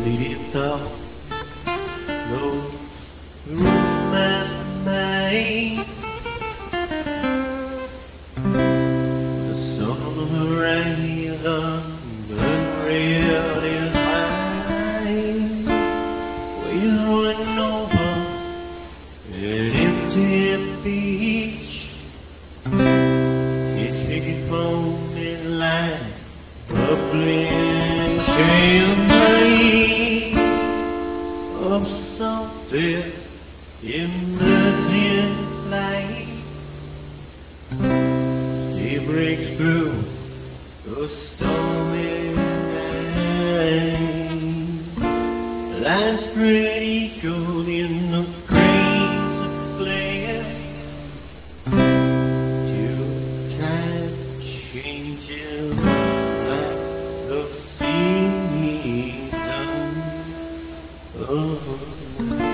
lady thought those rumors made the son of a raven unreal his mind, waves rolling over an empty beach, his shaking foaming like bubbling champagne of salted emerging light. Sea breaks through the stormy night, lines spread echoed in the cranes of flare. Time changes like the season of